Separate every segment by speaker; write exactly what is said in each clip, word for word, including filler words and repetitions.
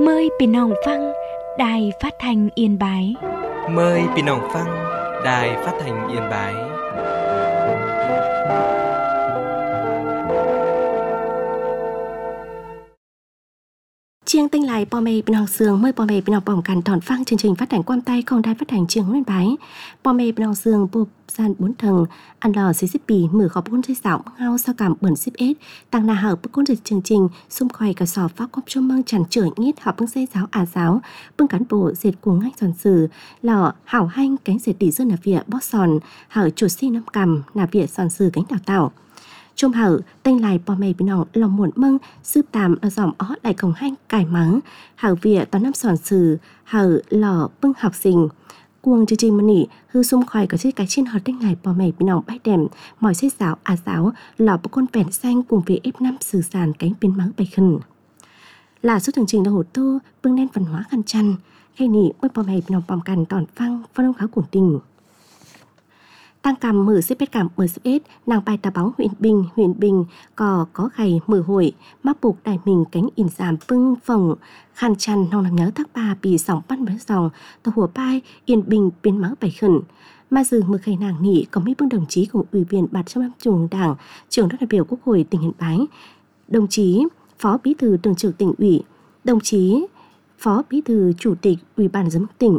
Speaker 1: Mờiพี่น้องฟังđài phát thanh Yên Bái.
Speaker 2: Mời พี่น้องฟัง đài phát thanh Yên Bái.
Speaker 3: Chiêng tinh lại bò mê bên học sương mời bò mê bên học bỏng cằn đòn phăng chương trình phát hành quan tayของđài phát hành trường Yên Bái. Bò mê bên học sương bộp san bốn thầng ăn lò xí xíp bì mở khó bốn dây dạo ngao sao cảm bẩn xíp ết tăng na hở bức côn dịch chương trình xung khoai cả sò phát quắp cho măng chằn trở nhít học bưng dây giáo à giáo bưng cán bộ dệt cuồng ngay giòn sử lò hảo hanh cánh dệt đỉ dương nà vỉa bót sòn hở chuột xi năm cầm nà vỉa sòn sử cánh đào tảo. Trong hở, tên lại bò mê bên nòng lòng muộn mâng, sư tàm ở dòng ó đại cổng hanh cải mắng, hở vỉa toàn năm sòn sử, hở lò bưng học sinh. Cuồng chương trình mân nỉ, hư xung khỏi có chiếc cái trên hở tên lại bò mê bên nòng bãi đèm, mỏi xếp giáo à giáo, lò bức con vẹn xanh cùng với ép năm sử sàn cánh biến mắng bày khẩn. Là số chương trình là hồ tô, bưng nét văn hóa khăn chăn, khay nỉ mới bò mê bên nòng bòm cằn tòn phăng, phân ông khá cuồng tình. Tăng cầm mở xếp bết cảm mở xếp ết, nàng bài tà bóng huyện Bình, huyện Bình, cò có gầy mở hội, mắc buộc đại mình cánh in giảm bưng phồng, khăn chăn nong làm nhớ thắc ba bì sòng bắt bế dòng, tàu hùa bai, yên bình biến máu bảy khẩn. Mà dừng mở khay nàng nỉ có mấy bưng đồng chí cùng ủy viên bạt trong năm trường đảng, trưởng đoàn đại biểu Quốc hội tỉnh Yên Bái, đồng chí phó bí thư thường trực tỉnh ủy, đồng chí phó bí thư chủ tịch ủy ban nhân dân tỉnh.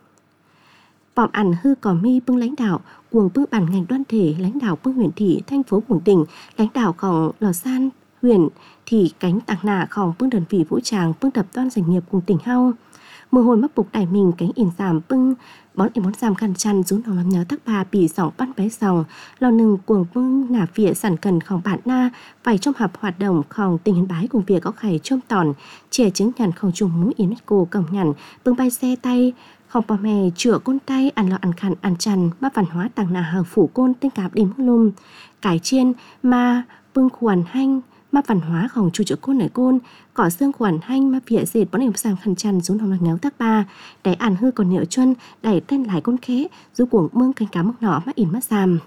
Speaker 3: Bỏm ăn hư có mi bưng lãnh đạo cuồng bưng bản ngành đoàn thể lãnh đạo bưng huyện thị thành phố của tỉnh lãnh đạoของlò san huyện thì cánh tạc nạของbưng đơn vị vũ trang bưng tập đoàn doanh nghiệp cùng tỉnh hao mưa hồi mắc buộc đại mình cánh in giảm bưng bón em bón giảm khăn chăn rún lòng làm nhớ tắc bà bì sòng bắt bé sòng lò nừng cuồng bưng nả vỉa sản cầnของbạn na phải trong hợp hoạt độngของtỉnh Yên Bái cùng việc có khải trôm tòn trẻ chứng nhậnของchung mũi UNESCO cổng nhằn bưng bay xe tay không bò mè chữa côn tay ăn lọ ăn khăn ăn chăn mà văn hóa tàng nà hờ phủ côn tinh cạp đi mưa lùm cải chiên mà bưng khoản hanh mà văn hóaของchu chữa côn ở côn cỏ xương khoản hanh mà vỉa dệt bón em sang khăn chăn rún hồng ngéo tắc ba để ăn hư còn nhựa chuân đẩy tên lại côn khé giúp cuồng mương cánh cá mốc nọ mà in mắt giảm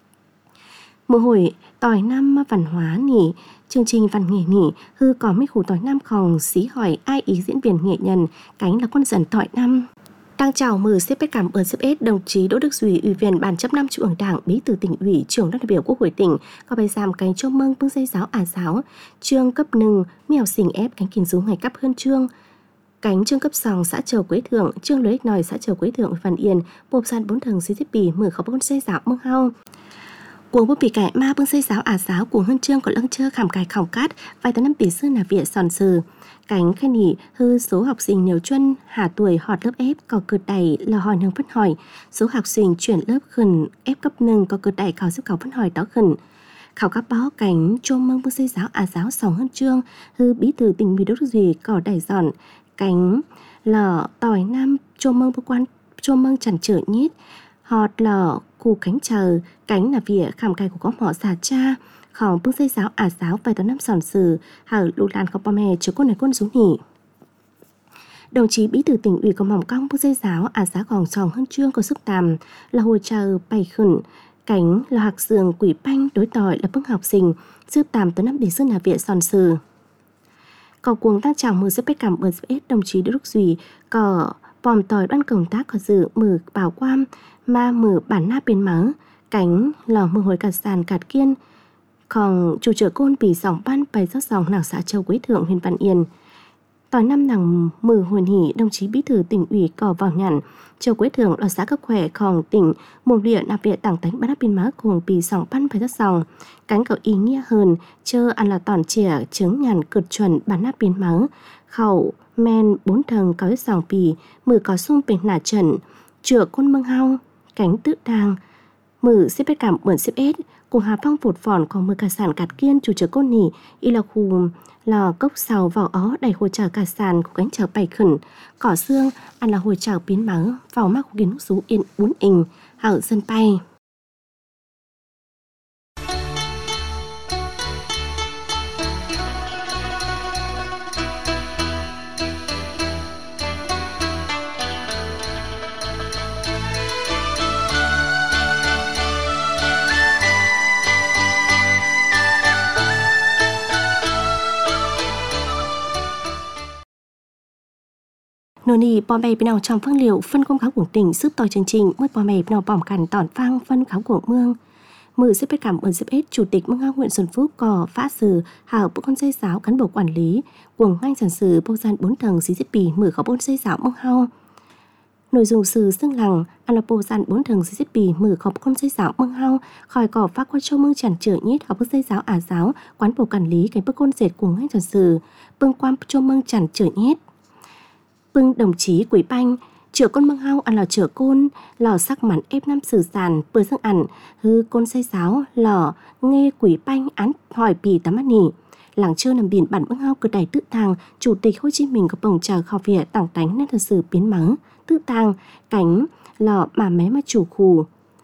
Speaker 3: mùa hồi tỏi năm mà văn hóa nỉ chương trình văn nghệ nỉ hư có mấy khủ tỏi năm khòng xí hỏi ai ý diễn viên nghệ nhân cánh là quân dần tỏi năm. Đang chào mừng xếp bết cảm ơn xếp ết đồng chí Đỗ Đức Duy, ủy viên ban chấp năm Trung ương Đảng, bí thư tỉnh ủy, trưởng đoàn đại biểu Quốc hội tỉnh, có bài giảm cánh cho mừng bưng dây giáo à giáo, trương cấp nừng mèo xình ép cánh kín rú ngày cấp hơn trương, cánh trương cấp sòng xã Chầu Quế Thượng, trương lưới nòi xã Chầu Quế Thượng, Văn Yên, bộp san bốn thằng xí thiết bì mở khó bốn dây giáo mưng hao. Cuồng bút bì cải ma bưng dây giáo à giáo cuồng hơn trương có lăng chơ khảm cài khỏng cát, vài tấn năm tỷ sư là viện sòn sừ. Cánh khai nỉ hư số học sinh nhiều chuân hà tuổi họt lớp ép có cử đẩy là hỏi nâng phân hỏi số học sinh chuyển lớp khẩn ép cấp nâng có cử đẩy khảo sức khảo phân hỏi đó khẩn khảo các báo cánh trôm mông bưng xây giáo à giáo sòng hơn trương hư bí thư tỉnh ủy Đỗ Đức Duy có đẩy dọn cánh lở tỏi nam trôm mông bưng quan trôm mông chằn trở nhít họt lở cù cánh chờ cánh là vỉa khảm cài của có mỏ xà chaของbưng dây giáo à giáo vài tấn năm sòn sừ hở lụ làn có bò mè chứa côn này côn rú nỉ đồng chí bí thư tỉnh ủy có mỏng cong bưng dây giáo à giáo còn sòng hơn trương có sức tàm là hồi chờ bày khẩn cánh là hạc giường quỷ banh đối tỏi là bưng học sinh sức tàm tới năm để sơn là viện sòn sừ có cuồng tăng chào mừng xếp bết cảm ơn xếp đồng chí Đỗ Đức Duy có bòm tỏi đoan công tác có dự mở bảo quam mà mở bản na biến mắng cánh lò mưa hồi cả sàn cạt kiên còn chủ trở côn bì sòng ban bày rất dòng nàng xã Châu Quế Thượng huyện Văn Yên tỏi năm nàng mừ hồn hỉ đồng chí bí thư tỉnh ủy cò vào nhằn Châu Quế Thượng là xã cấp khỏeของtỉnh mồm địa nạp địa tảng tánh bắt biên má cùng bì sòng ban bày rất dòng cánh có ý nghĩa hơn chơ ăn là tòn trẻ trứng nhằn cực chuẩn bán nắp biên má khẩu men bốn thằng có ít dòng bì mừ có sung bền nả trần chữa côn mương hao cánh tự đàng mừ xếp bết cảm ơn xếp ết cùng hà phong phột phòn còn mưa cả sản cạt kiên chủ trở côn nỉ y là khu lò cốc sào vào ó đầy hồi chảo cả sàn của cánh chảo bày khẩn cỏ xương ăn là hồi chảo biến mắng vào mắc của kiến nút xú yên bốn ình hở sân bay. Nô nì bò mày bên nào trong phương liệu phân công kháo của tỉnh giúp tòi chương trình mới bò mày bên nào bỏng cằn tỏn phang phân kháo của mương. Mười xếp bếp cảm ơn xếp hết Chủ tịch Mương Hao huyện Xuân Phúc có phá sử hảo bộ con dây giáo cán bộ quản lý cuồng ngành sản sử bộ gian bốn tầng xí xếp bì mười khó bốn dây giáo Mương Hao. Nội dung sự xưng lằng ăn là bộ gian bốn tầng xí xếp bì mười khó con dây giáo Mương Hao khỏi cỏ phát qua châu mương chản trở nhít học bức dây giáo ả giáo quán bộ quản lý cái bức con dệt cuồng ngành sản sử bưng quan châu mương chản trở nhít. Bưng đồng chí Quý Banh chữa con Mương Hao ăn lò chữa côn lò sắc mắn ép năm sử sản bơi dương ẩn hư côn xây giáo lò nghe Quý Banh án hỏi bì tắm mắt nỉ làng chơi nằm biển bản Mương Hao cửa đài tự tàng Chủ tịch Hồ Chí Minh có bồng chờ khảo vỉa tảng tánh nên thật sự biến mắng tự tàng cánh lò mà mé mà chủ khủ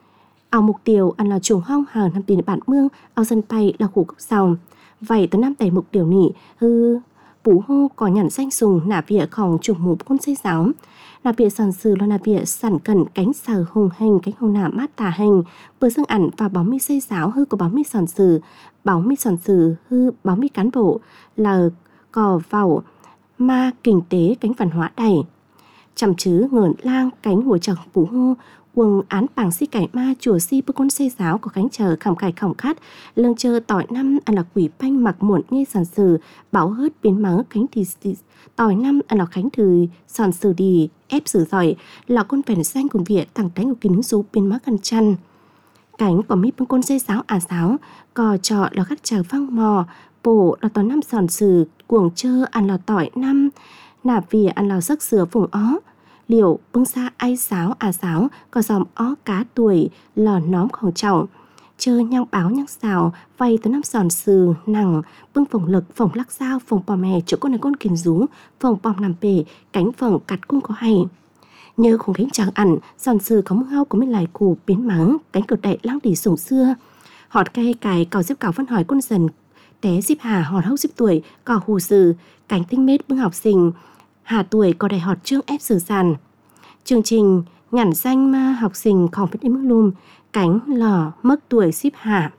Speaker 3: ảo mục tiêu ăn lò trùng hong hờ nằm biển bản mương ảo dân bay là khủ cốc sòng vậy tới năm tẩy mục điều nỉ hư bú hô có nhận danh sùng nả vỉaของchủ mục con xây giáo nà vỉa sản sử là nà vỉa sản cẩn cánh sở hùng hành cánh hồng nả mát tà hành bờ dương ẩn và báo mi xây giáo hư có báo mi sản sử báo mi sản sử hư báo mi cán bộ là cò vào ma kinh tế cánh văn hóa đầy chăm chứ ngợn lang cánh hồ trọc bú hô quần án bảng si cải ma chùa si bức con xây giáo có cánh chờ khẩm cải khổng khát lương chờ tỏi năm ăn là Quý Banh mặc muộn nghe sản sử báo hớt biến mắng cánh thì tỏi năm ăn là khánh thư sản sử đi ép sử giỏi là con phèn xanh cùng vỉa thẳng đánh của kính rú biến mắc gần chăn cánh của mi bưng con xây giáo à giáo cò trọ là khát chờ vang mò bổ là tỏi năm sản sử cuồng chơ ăn là tỏi năm nà vỉa ăn là sắc sửa vùng ó liệu bưng xa ai giáo à giáo có dòm ó cá tuổi lò nómของtrọng chơ nhang báo nhang xào vay tới năm sòn sừ nằng bưng phồng lực phồng lắc dao phồng bò mè chỗ con này con kiền rú phồng bòm làm bể cánh phồng cắt cung có hay nhớ không cánh chẳng ẩn sòn sừ có mương hao có mấy lại củ biến mắng cánh cột đậy lang đỉ sủng xưa họt cây cài cào xếp cào phân hỏi con dần té xếp hà họt hốc xếp tuổi cào hù sừ cánh tinh mết bưng học sinh hà tuổi có đại họt trương ép sử sàn chương trình nhản danh ma học sinh không biết đến mức lùm cánh lò mất tuổi ship hạ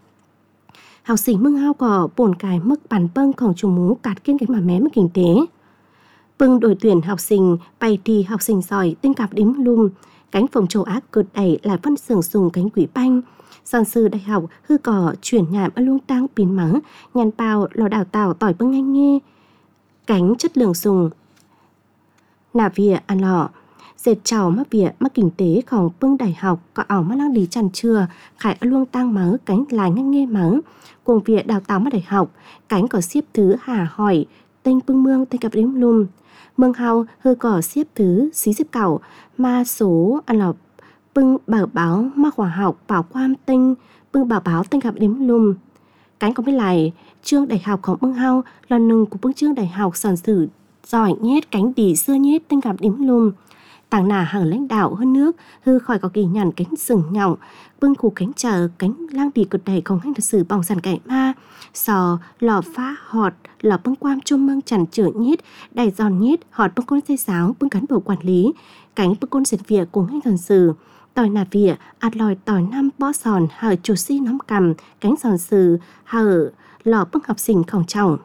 Speaker 3: học sinh Mương Hao có bồn cài mức bản bângของchủ mú cạt kiên cái mà mé mức kinh tế bưng đội tuyển học sinh bày thi học sinh giỏi tinh cặp đến mức lùm cánh phòng châu Á cực đẩy lại phân sưởng sùng cánh Quý Banh sản sư đại học hư cỏ chuyển nhảm ở lung tăng biến mắng nhàn bào lò đào tạo tỏi bưng nhanh nghe cánh chất lượng sùng nà vỉa ăn lò dệt trào mắc vỉa mắc kinh tếของbưng đại học có ảo mắt lăng đi chăn chừa khải ở luông tăng mắng cánh lại ngang nghe mắng cuồng vỉa đào tạo mắt đại học cánh có xếp thứ hà hỏi tên bưng mương tên cặp đếm lùm Mương Hao hư cỏ xếp thứ xí xếp cảo ma số ăn lò bưng bảo báo ma khoa học bảo quan tinh bưng bảo báo tên cặp đếm lùm cánh có biết lại trương đại họcของMương Hao là nừng của bưng trương đại học sản sử giỏi nhét cánh đỉ xưa nhét tên cặp đếm lùm tàng nà hàng lãnh đạo hơn nước hư khỏi có kỳ nhàn cánh sừng nhọng bưng khu cánh chờ cánh lang đi cực đầy không hành thật sự bỏng sàn cải ma sò lò phá họt lò bưng quam chôm mương chằn chở nhít đầy giòn nhít họt bưng con dây giáo bưng cán bộ quản lý cánh bưng con dệt vỉa cùng hành thần sử tỏi nà vỉa ạt lòi tỏi năm bó sòn hở chủ si nắm cầm cánh giòn sử hở lò bưng học sinh khổng trọng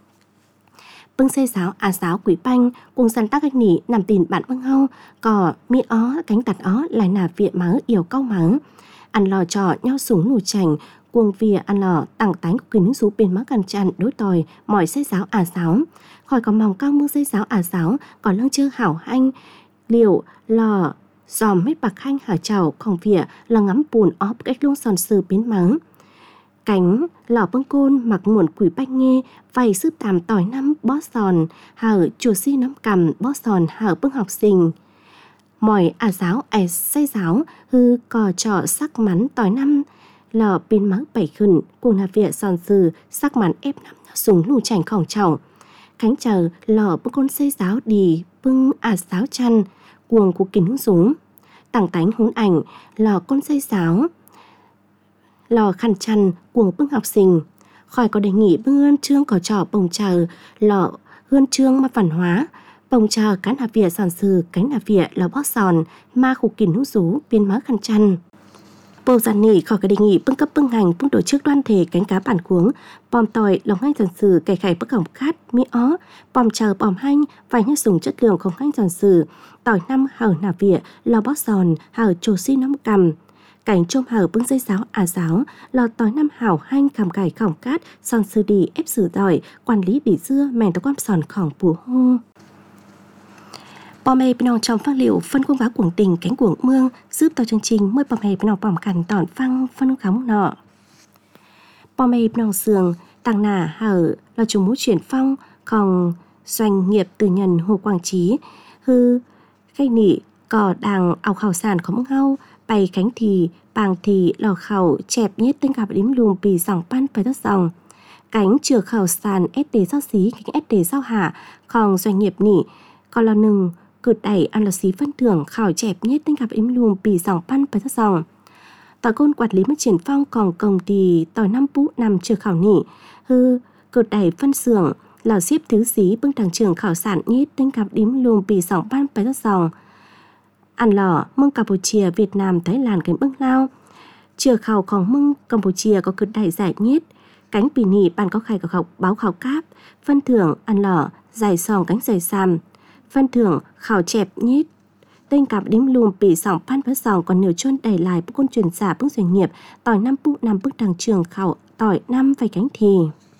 Speaker 3: bưng xây giáo à giáo Quý Banh cùng sàn tác gạch nỉ nằm tìm bạn Mương Hao cỏ mi ó cánh tạt ó lại nà vỉa mắng yểu câu mắng ăn lò trò nhau súng nù chành cuồng vỉa ăn lò tảng tánh của kính rú bên mắc gần chăn đối tòi mỏi xây giáo à giáo khỏi có mỏng cao mương xây giáo à giáo còn lăng chư hảo hanh liệu lò dòm mết bạc hanh hở chảoของvỉa là ngắm bùn ó cách luôn sòn sừ biến mắng cánh lò bưng côn mặc muộn Quý Banh nghe vầy sư tàm tỏi năm bó sòn hở chùa si nắm cầm bó sòn hở bưng học sinh mỏi à giáo à xây giáo hư cò trọ sắc mắn tỏi năm lò biến mắng bảy khẩn cùng là vỉa sòn sừ sắc mắn ép năm súng lù chảnh khổng trọng cánh chờ lò bưng côn xây giáo đi bưng à giáo chăn cuồng của kính súng tảng tánh hốn ảnh lò côn xây giáo lò khăn chăn cuồng bưng học sinh khỏi có đề nghị bưng ơn trương có trò bồng chờ lò ơn trương mà văn hóa bồng chờ cán hạ vỉa sòn sừ cánh hạ vỉa lò bó sòn ma khủ kín hú rú biên má khăn chăn Bầu giàn nỉ khỏi cái đề nghị bưng cấp bưng hành bưng tổ chức đoan thể cánh cá bản cuống, bòm tỏi lòng hanh giòn sử cải khải bức hỏng khát mỹ ó, bòm chờ bòm hanh vài nhát dùng chất lượng không hanh giòn sử, tỏi năm hở nà vỉa, lò bó giòn hở trồ xi nắm cầm. Cảnh trôm hở bưng dây giáo à giáo, lò tỏi năm hảo hanh cầm cải khỏng cát, son sư đi ép sử tỏi, quản lý đỉ dưa mèn tàu quam sòn khỏng bù hô. Bò mê bên trong phát liệu phân công vá cuồng tình cánh cuồng mương giúp tàu chương trình mới bò mê bên bòm cằn tỏn phăng phân khóng nọ. Bò mê bên sườn tăng nà hở là chúng muốn chuyển phong còn doanh nghiệp từ nhân Hồ Quang Trí hư gây nỉ cò đàng ảo khảo sản khóng ngau bày cánh thì bàng thì lò khảo chẹp nhất tên gặp đếm lùm bì dòng pan phải tất dòng cánh chừa khảo sàn ét tê sao xí cánh ét tê sao hạ còn doanh nghiệp nỉ còn là nừng cử đẩy ăn là xí phân thưởng khảo chẹp nhất tên gặp đếm lùm bì dòng pan phải tất dòng tỏi côn quản lý mất triển phong còn công ty tỏi năm pú nằm chừa khảo nỉ hư cử đẩy phân xưởng lò xếp thứ xí bưng đảng trưởng khảo sản nhất tên gặp đếm lùm bì dòng pan phải tất dòng ăn lò mưng Campuchia, Việt Nam, Thái Lan cánh bưng lao. Chừa khảo còn mưng Campuchia có cực đại giải nhất. Cánh bì nỉ bàn có khai có khảo báo khảo cáp. Phân thưởng ăn lò giải sòng cánh giải xàm. Phân thưởng khảo chẹp nhất. Tên cặp đếm lùm bì sòng pan vất sòng còn nhiều chôn đẩy lại bức côn truyền giả bức doanh nghiệp. Tỏi năm bụng nằm bức đằng trường khảo tỏi năm vay cánh thì.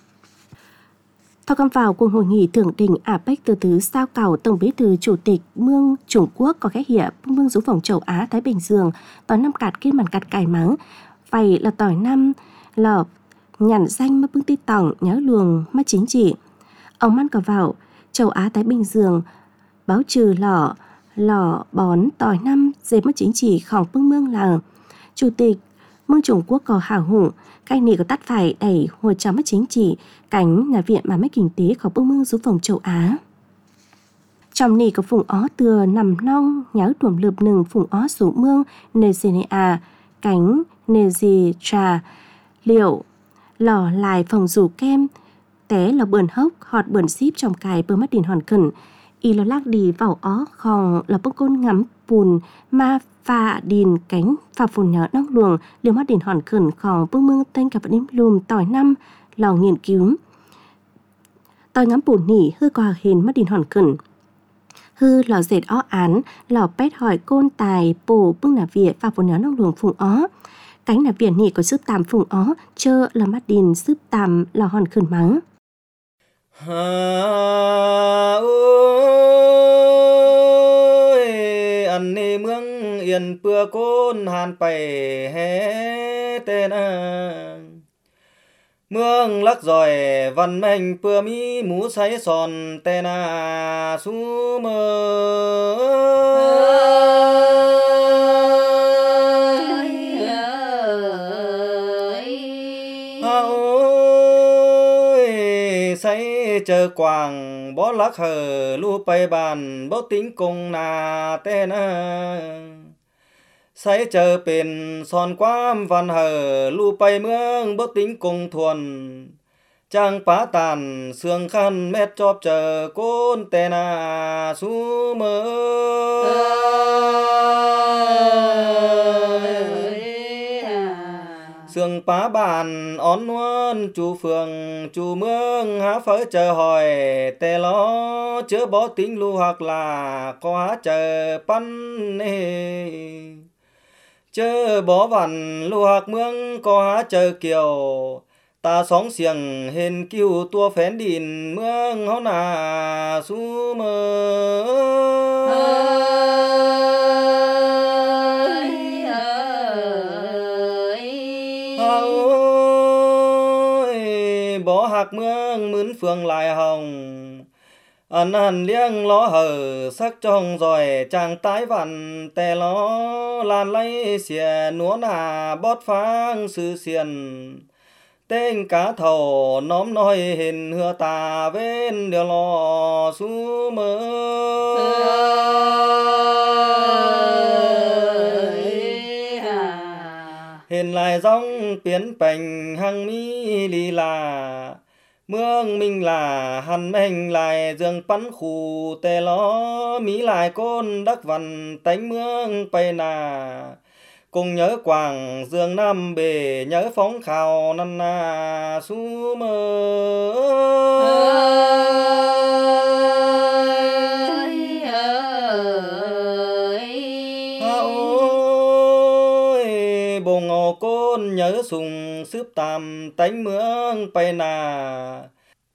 Speaker 3: Thao cầm vào cùng hội nghị thượng đỉnh a pếch từ thứ sao cảo Tổng Bí thư Chủ tịch Mương Trung Quốc có khẽ hiệp mương rú phòng châu Á Thái Bình Dương tỏi năm cạt kiên màn cạt cài mắng vậy là tỏi năm lợp nhằn danh mà bưng ti tỏng nhớ luồng mà chính trị ông man cả vào châu Á Thái Bình Dương báo trừ lò lò bón tỏi năm dễ mất chính trị khỏng bưng mương là Chủ tịch Mương Trung Quốc có hào hùng cái này có tắt phải đẩy hồi chấm mất chính trị cánh nhà viện mà mấy kinh tế có bưng mương rú phòng châu Á. Trong này có phùng ó từa nằm nong nháo tuẩm lượp nừng phùng ó số mương Nezenea cánh Nezetra liệu lò lại phòng rủ kem té là bờn hốc họt bờn xíp trong cài bơ mắt đìn hòn cẩn y lo lắc đi vào ó khòng là bưng côn ngắm bùn ma pha đìn cánh pha phồn nhỏ nóc luồng liều mắt đìn hòn cẩn khòng bưng mương tên cả đếm lùm tỏi năm lò nghiên cứu tỏi ngắm bùn nỉ hư qua hình mắt đìn hòn cẩn hư lò dệt ó án lò pét hỏi côn tài bổ bưng nà vỉa pha phồn nhỏ nóc luồng phùng ó cánh nà vỉa nỉ có sức tàm phùng ó chơ là mắt đìn sức tàm lò hòn cẩn mắng
Speaker 4: อันนี้เมืองเอียนเปือโกนหานไปแฮเตนาเมืองลักจอยวันแม่งเปือมีหมูใสซอนเตนาสูเมอใส่เจอกวางบ่ลักเหอลู่ไปบ้านบ่ติ้งกงนาแต่นาใส่เจอเป็นสอนความวันเหอลู่ไปเมืองบ่ติ้งกงทวนจังป้าตานเสืองคันแม่จอบเจอโกนแต่นาสูเมอเสืองป้าบ้านอ่อนนวลจูเฟืองจูเมืองหาเฟอเจอหอยแต่ล้อเจอบ่ติ้งลูหักลาก็หาเจอปั้นเนเจอบ่วันลูหักเมืองก็หาเจอเกี่ยวตาสองเสียงเห็นกิ้วตัวแฝนดินเมืองเฮานาสูเมอบ่หักเมืองหมื่นเฟืองลายหองอันนั้นเลี้ยงล้อเหอสักจ้องจอยจางตายวันแต่ล้อลานไล่เสียหนัวหน้าบอดฟางสื่อเสียนเต้งกาเท่าน้อมน้อยเห็นเหือตาเว้นเดี๋ยวรอสูเมอเห็นลายจ้องเปลี่ยนแปลงหังมีลีลาเมืองมิงลาหันแม่งลายเจืองปั้นขู่แต่ล้อมีลายก้นดักวันแต่งเมืองไปนา cùng nhớ quảng dương nam bể nhớ phóng khảo năn na su mơ bồng ngô côn nhớ sùng sướp tam tánh mương bay nà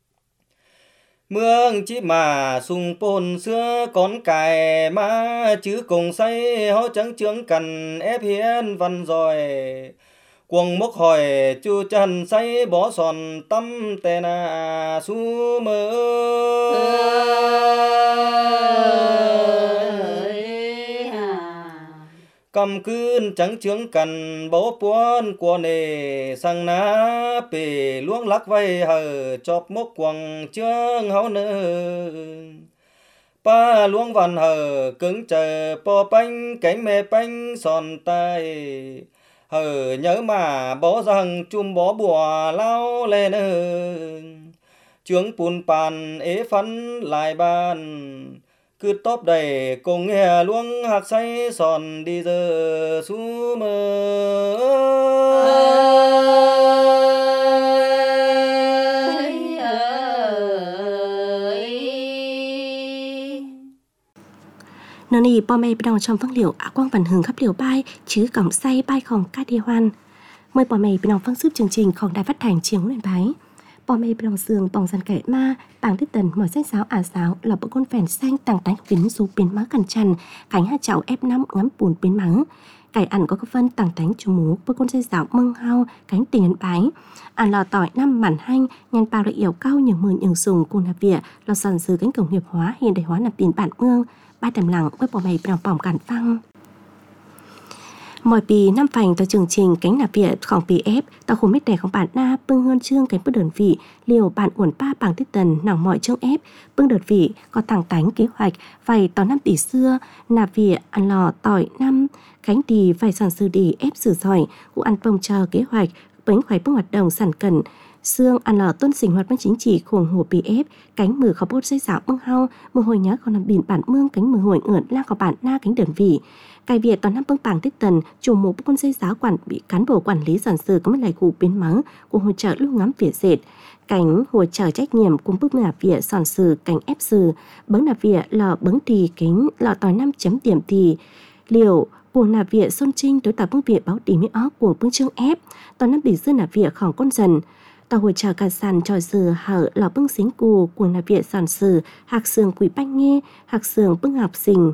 Speaker 4: mương chỉ mà sùng pôn xưa con cài má chứ cùng say hó trắng trướng cần ép hiến văn rồi cuồng mốc hỏi chu chân say bỏ sòn tâm tè na su mơ cầm cươn trắng trướng cần bố puôn của nề sang ná bể luống lắc vây hờ chọc mốc quăng trướng háo nơ pa luống văn hờ cứng chờ po bánh cánh mê bánh sòn tay hờ nhớ mà bó rằng chum bó bùa lao lên trướng pun pan ế phấn lại bàn cứ top đầy cùng nghe luống hạc say sòn đi giờ su mơ
Speaker 3: nơi này bò mày bên trong phương liệu ả quang văn hưởng khắp liều bay chứ cổng say bay khòng ca đi hoan mời bò mày bên trong phương giúp chương trìnhของđài phát thanh chiếng lên bái bò mày bên trong giường bỏng dàn kẻ ma bảng tiết tần mở sách giáo ả giáo là bộ con phèn xanh tàng tánh kính dù biến má cằn chằn cánh hai cháu ép năm ngắm bùn biến mắng cải ẩn có các phân tàng tánh chú mú bộ con sách giáo mâng hao cánh tình ấn bái ẩn lò tỏi năm mảnh hanh nhăn bao lợi yếu cao nhường mượn nhường sùng cùng nạp vỉa lò sòn dư cánh công nghiệp hóa hiện đại hóa nạp tiền bản mương ba tầm lặng với bò mày bỏng bỏng cản phăng mọi bì năm phành tàu chương trình cánh nạp việtของ pê ép tàu khủng mít đẻของbản na bưng hơn chương cánh bước đơn vị liều bản uẩn ba bằng tiết tần nòng mọi chương ép bưng đợt vị có thẳng tánh kế hoạch vài tàu năm tỷ xưa nạp việt ăn lò tỏi năm cánh đi vài sản sư đi ép sử giỏi của ăn bông chờ kế hoạch bánh khoái bưng hoạt động sản cẩn xương ăn lò tuân sinh hoạt bánh chính trị khủng hồ pê ép cánh mừ khó bốt xây giáo mương hao mưa hồi nhớ còn làm biển bản mương cánh mừ hồi ngượn la có bản na cánh đơn vị cài việt toàn năm bưng bảng tiết tần chủ mục con xây giáo quản bị cán bộ quản lý sản sử có một lại cụ biến mắng của hỗ trợ lúc ngắm việt dệt cánh hỗ trợ trách nhiệm cùng bức nạp việt sản sử cánh ép sử bứng nạp việt lò bứng thì cánh lò tỏi năm chấm điểm thì liều cuồng nạp việt xuân trinh đối tạo bưng việt báo tỷ mỹ ó cuồng bưng chương ép toàn năm tỷ dư nạp việt khoảng con dần tàu hỗ trợ cả sàn trò sử hở lò bưng xính cù cuồng nạp việt sản sử hạc sườn quỷ banh nghe hạc sườn bưng học sinh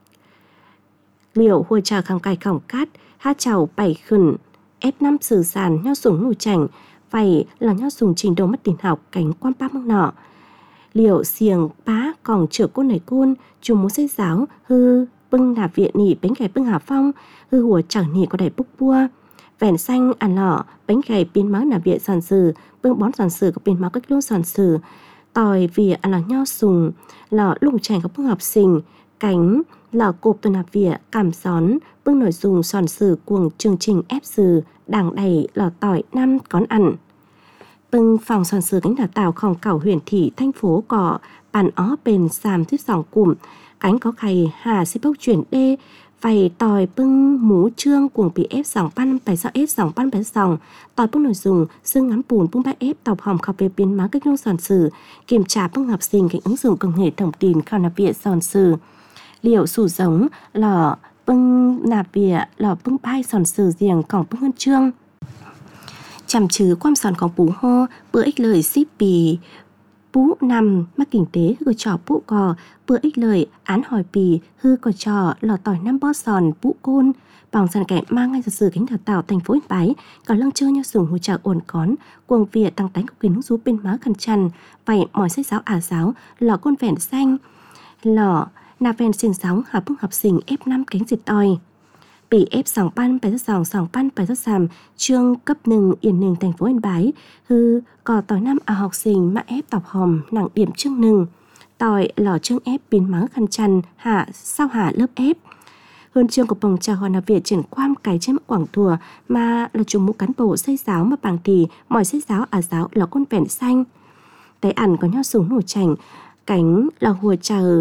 Speaker 3: liệu hỗ trợ khẳng cài khổng cát hát chào bảy khẩn ép năm sử sàn nhau sủng nụ chảnh vậy là nhau sủng trình độ mất tiền học cánh quan ba măng nọ liệu xiềng bá còn chữa côn này côn chung muốn xây giáo hư bưng nạp viện nỉ bánh gầy bưng hà phong hư hùa chẳng nỉ có đầy búc bua vẹn xanh ăn lọ bánh gầy biến máu nạp viện sản sử bưng bón sản sử có biến máu cách luôn sản sử tỏi vì ăn lọ nhau sùng lọ lùng chảnh có bưng học sinh cánh lò cộp tuần nạp vỉa cảm xón bưng nội dung sòn sử cuồng chương trình ép sử đảng đầy lò tỏi năm con ăn bưng phòng sòn sử cánh đào tạoของcảo huyện thị thành phố có bàn ó bền sàm thuyết sòng cụm cánh có khay hà xí bốc chuyển đê vầy tỏi bưng mú trương cuồng pê ép sòng pan bài sao ép sòng pan bài sòng tỏi bưng nội dung xương ngắm bùn bưng ba ép tàu hòm khảo về biến má cách nông sòn sử kiểm tra bưng học sinh cánh ứng dụng công nghệ thông tin khảo nạp vỉa sòn sử liệu sủ giống lò bưng nạp vỉa lò bưng bay sòn sử riêng còn bưng hơn trương chằm chứ quan sònของbú hô bữa ích lời ship bì bú nằm mắc kinh tế hư trò bú cò bữa ích lời án hỏi bì hư cò trò lò tỏi năm bó sòn bú côn bằng dàn kẻ mang ngay sử cánh đào tạo thành phố Yên Bái có lăng chơi nhau sủng hỗ trợ ổn cón cuồng việt tăng tánh của quyền rú bên má khăn chăn vậy mỏi sách giáo ả giáo lò côn vẹn xanh lò nạp ven xin sóng học bưng học sinh ép năm cánh dịch tòi bị ép sòng pan bài rất sòng sòng pan bài rất sàm trương cấp hนึ่งyên hนึ่งthành phố Yên Bái hư có tỏi năm à học sinh mà ép tọc hòm nặng điểm chương hนึ่งtỏi lò chương ép biến mắng khăn chăn hạ sao hạ lớp ép hơn chương của bồng trà hòa nạp việt triển quan cái trên quảng thùa mà là chủ mũ cán bộ xây giáo mà bằng thì mọi xây giáo à giáo là con vẹn xanh tay ẩn có nhau súng nổ chảnh cánh là hùa chờ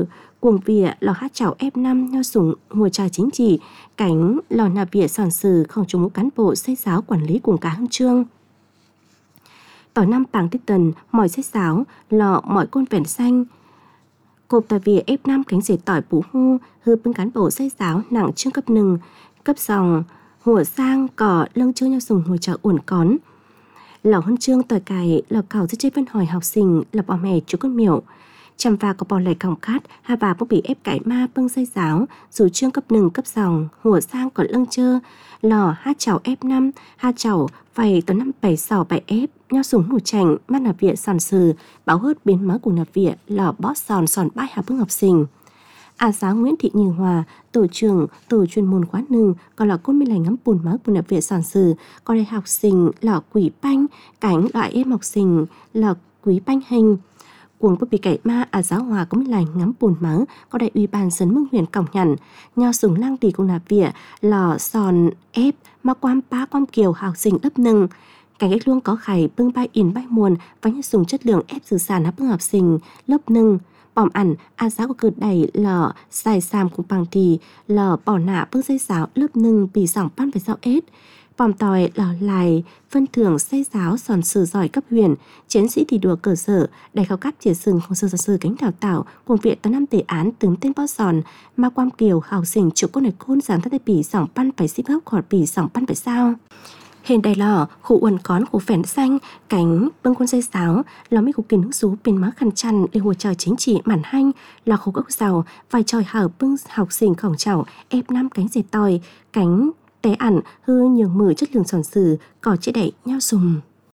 Speaker 3: cuồng vỉa lò hát chảo ép năm nho sủng ngồi trà chính trị cánh lò nà vỉa sòn sừ không chúng cán bộ xây giáo quản lý cùng cả hân trương tỏi năm bảng tít tần mỏi xây giáo lò mỏi côn vẹn xanh cộp tỏi vỉa ép năm cánh rể tỏi bú hu hư bưng cán bộ xây giáo nặng trương cấp nừng cấp dòng hùa sang cỏ lưng trương nho sủng ngồi trà uẩn cón lò hân trương tỏi cài lò cào dưới chế vân hỏi học sinh là bỏ mẹ chú con miểu chăm va có bò lầy còng khát hà bà bốc bị ép cải ma bưng xây giáo dù trương cấp nừng cấp dòng hùa sang còn lưng chơ lò hát chảo ép năm hát chảo vầy tới năm bảy sáu bảy ép nho súng nụ chành mắt nạp viện sòn sừ báo hớt biến má của nạp viện lò bó sòn sòn bãi hà bưng học sinh à giáo Nguyễn Thị Như Hòa tổ trưởng tổ chuyên môn khóa nừng còn là côn mi lành ngắm bùn má của nạp viện sòn sừ còn đây học sinh lò quỷ banh cánh loại em học sinh lò quý banh hình cuồng bất bị cậy ma à giáo hòa có mấy lành ngắm bùn mắng có đại ủy ban dân mương huyền cổng nhằn nho sùng lang tì cùng nạp vỉa lò sòn ép mà quan pa quan kiều học sinh lớp nâng cảnh ếch luôn có khải bưng bay in bay muồn và nho sùng chất lượng ép dự sản hấp bưng học sinh lớp nâng bỏm ẩn à giáo của cực đẩy lò xài xàm cùng bằng thì lò bỏ nạ bưng dây giáo lớp nâng bị sỏng pan phải sao ết bòm tòi lò lại phân thưởng xây giáo sòn sử giỏi cấp huyền chiến sĩ thì đùa cơ sở đại khảo cáp chìa sừng hồ sơ giáo sư cánh đào tạo cùng viện tám năm đề án tướng tên bó sòn ma quam kiều học sinh chủ con này côn giảm thất bỉ sỏng pan phải ship hấp khỏi bỉ sỏng pan phải sao hình đầy lò khu uẩn cón khu phèn xanh cánh bưng con dây giáo lò mấy khu kiến nước rú bên má khăn chăn để hồ trời chính trị mản hanh lò khu gốc giàu vài tròi hở bưng học sinh khổng chảo ép năm cánh dệt tòi cánh té ẩn hư nhường mử chất lượng sòn sừ cỏ chế đẩy nhau sùng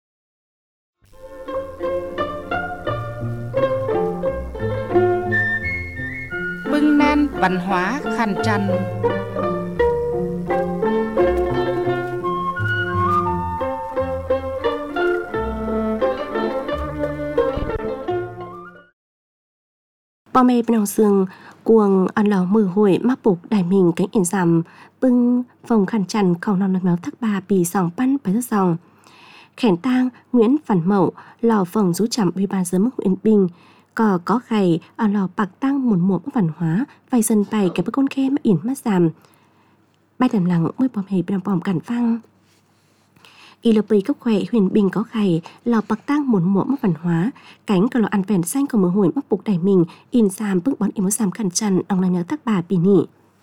Speaker 5: bưng nan văn hóa khăn chăn
Speaker 3: bò mê bên hồng sương cuồng ăn lò mưa hồi mắc bục đại mình cánh ỉn giảm bưng vòng khăn chăn khẩu nằm méo thắc bà bì sòng pan phải rất dòng khẻn tang Nguyễn Văn Mậu lò vòng rú chậm ủy ban dân mức huyện Bình cò có khày ở lò bạc tăng một mùa văn hóa vài dần bày cái bức con khe mà ỉn mắt giảm bay đầm lặng mới bò mê bên bòm cản phăng y lp cấp khỏe huyền Bình có khày lò bạc tăng một mùa mất văn hóa cánh cả lò ăn vẹn xanh của mưa hồi mắc bục đại mình in giảm bước bón in một giảm khăn chăn đồng là nhớ tắc bà bì nỉ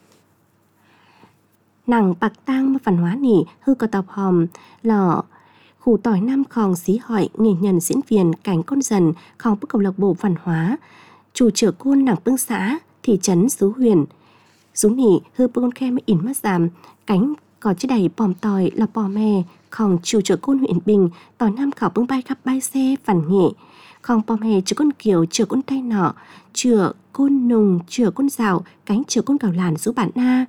Speaker 3: nàng bạc tăng mất văn hóa nỉ hư có tàu hòm lò khủ tỏi năm khòng xí hỏi nghề nhân diễn viên cánh con dần khòng bức cầu lạc bộ văn hóa chủ trở côn nàng bưng xã thị trấn xứ huyền rú nỉ hư bức con khe mới in mắt giảm cánh có chiếc đầy bòm tỏi là bò mè khòng chủ trở côn huyện Bình tỏi năm khảo bưng bay khắp bay xe phản nghệ khòng bò mè chữa con kiều chữa con tay nọ chữa côn nùng chữa con rào cánh chữa con cào làn rú bản na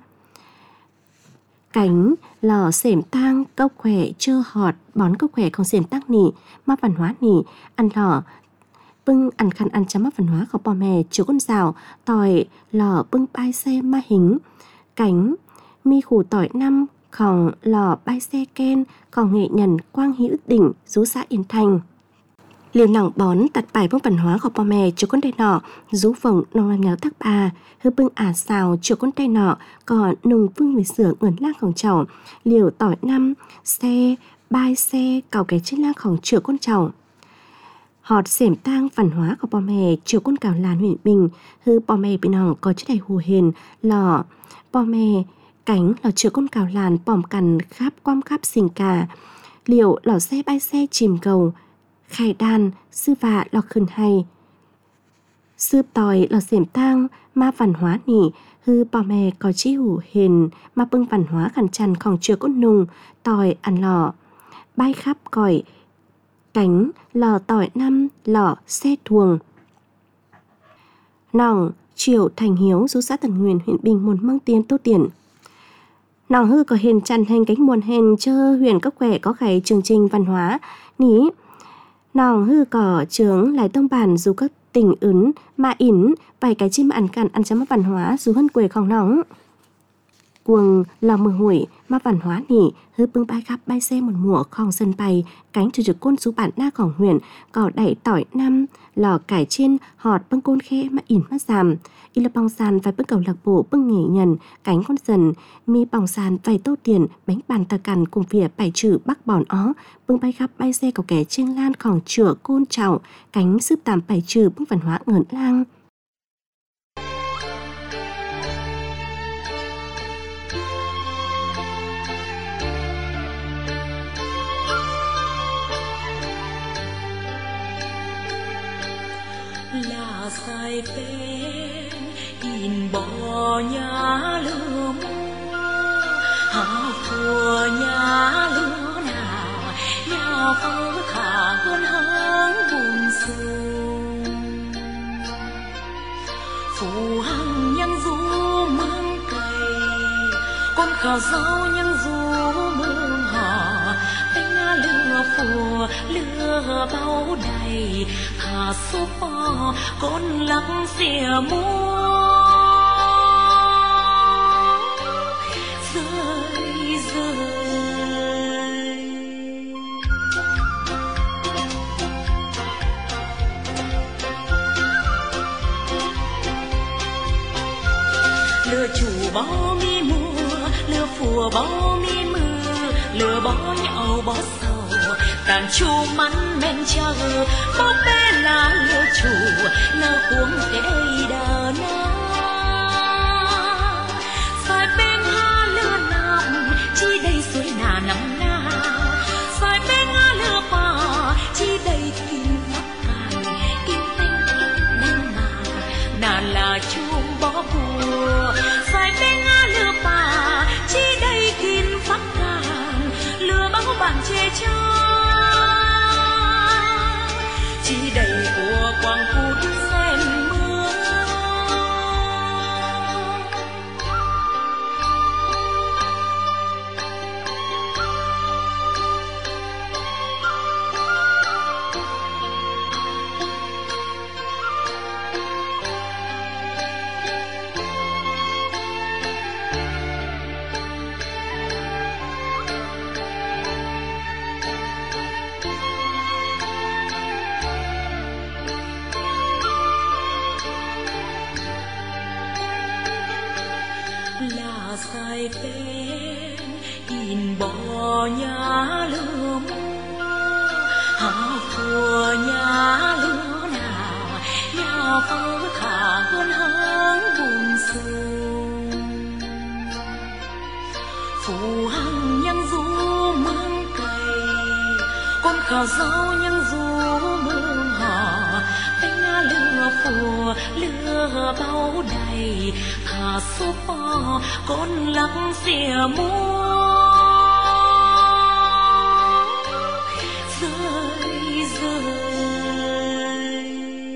Speaker 3: cánh lò xẻm tang cốc khỏe chơ họt bón cốc khỏe không xẻm tác nỉ má văn hóa nỉ ăn lò bưng ăn khăn ăn chấm má văn hóa khòng bò mè chữa con rào tỏi lò bưng bay xe ma hình cánh mi khủ tỏi năm khòng lò bay xe ken khòng nghệ nhân quang hữu đỉnh rú xã Yên Thành liều nòng bón tạt bài vương văn hóa khòng bò mè chữa con tay nọ rú vòng nòng làm nháo tắc bà hư bưng ả xào chữa con tay nọ còn nùng vương người sửa ngẩn lang khòng chảo liều tỏi năm xe bay xe cào cái trên lang khòng chữa con chảo họt xẻm tang văn hóa khòng bò mè chữa con cào làn huyện Bình hư bò mè bên hòng có chất đầy hù hền lò bò mè cánh lò chữa con cào làn bòm cằn khắp quam khắp xình cà liệu lò xe bay xe chìm cầu khai đàn sư vạ lò khẩn hay sư tòi lò xẻm tang ma văn hóa nỉ hư bò mè có chi hủ hền ma bưng văn hóa khẩn chăn khòng chữa con nùng tòi ăn lò bay khắp còi cánh lò tỏi năm lò xe thuồng nòng Triệu Thành Hiếu rú xã Tần Nguyên huyện Bình muốn mang tiền tô tiền nòng hư có hền chăn hành cánh muôn hền chơ huyền cấp khỏe có khải chương trình văn hóa ní nòng hư có trướng lại tông bản dù các tỉnh ứng mà ỉn vài cái chim ăn cằn ăn chấm văn hóa dù hơn quê không nóng cuồng lò mưa hủi mà văn hóa nỉ hư bưng bay khắp bay xe một mùa khong sân bay cánh trừ trực côn sú bản naของhuyện cỏ đẩy tỏi năm lò cải trên họt bưng côn khe mà ỉn mắt giảm y là bong sàn phải bưng cầu lạc bộ bưng nghỉ nhận cánh con dần mi bong sàn phải tô tiền bánh bàn tờ cằn cùng vỉa bài trừ bắc bòn ó bưng bay khắp bay xe cầu kẻ trên lan khỏng chửa côn trào cánh sướp tàm bài trừ bưng văn hóa ngẩn lang.
Speaker 6: Là sai bên in bò nhà lửa mua hà phùa nhà lửa nào nhà phơ khả hơn háng buồn sương phù hằng nhân du mương cây con khảo rau nhân du mương hà bánh lửa phùa lửa bao đầy thả số bò con lắng xìa mua rơi rơi lửa chủ bó mi mùa lửa phùa bó mi mưa lửa bó nhậu bó sầu tàn chu mắn men chờ bó bé là lửa chủ lửa cuống để đờ na xoài bên ha lửa nằm chi đây suối nà nằm na xoài bên ha lửa bò chi đây kim phát càn kim tinh kim đen mà nà là chuông bó bùa xoài bên ha lửa bò chi đây kim phát càn lửa báo bàn chê cho chi đầy của quang phút xem mưa là sai bên in bò nhà lửa mua hà phùa nhà lửa nào nhà phơ khả hơn háng buồn sương phù hằng nhân du mương cây con khảo rau nhân du mương hà bánh lửa phùa lửa bao đầy thả số bò con lắng xìa mua rơi rơi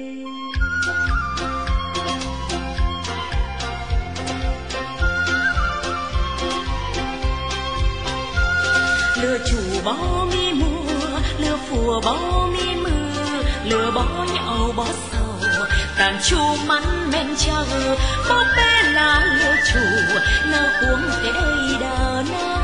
Speaker 6: lửa chủ bó mi mùa lửa phùa bó mi mưa lửa bó nhậu bó sầu tàn chu mắn men chờ bó bé là lửa chủ lửa cuống để đờ na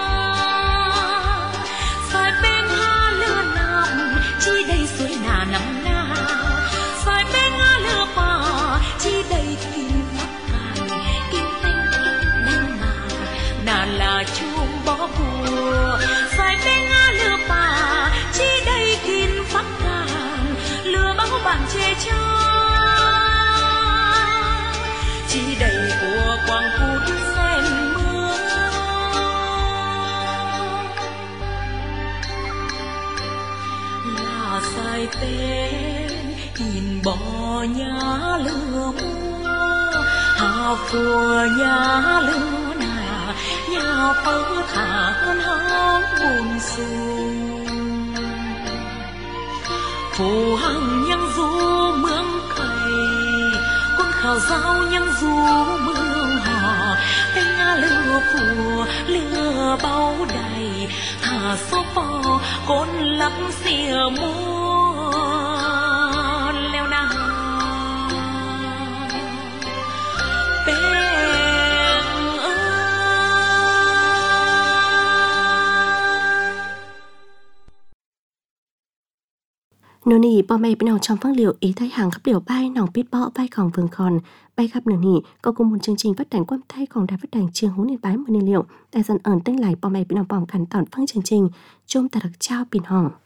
Speaker 6: xoài bên ha lửa nằm chi đây suối nà nằm na xoài bên ha lửa bò chi đây kim phát càn kim tinh kim đen mà nà là chuông bó bùa xoài bên ha lửa bò chi đây kim phát càn lửa báo bàn chê cho chi đầy của quang phút xem mưa là sai tên nhìn bò nhà lửa mua hà phùa nhà lửa nà nhà phơ thả hơn háng buồn sương phù hằng nhân du mương cây con khảo rau nhân du mương hò bánh lửa phùa lửa bao đầy thả số bò con lắng xìa mua leo na bên ơi
Speaker 3: Nô nì bò mày bên nào trong phương liệu ý thấy hàng khắp điều bay nòng biết bọ bay còn vương còn bay khắp nửa nì có cùng một chương trình phát đánh quam tay còn đài phát đánh trường hú niên bái mười niên liệu đại dân ẩn tên lại bò mày bên nào bỏng cắn tỏn phương chương trình chôm ta được trao pin hỏng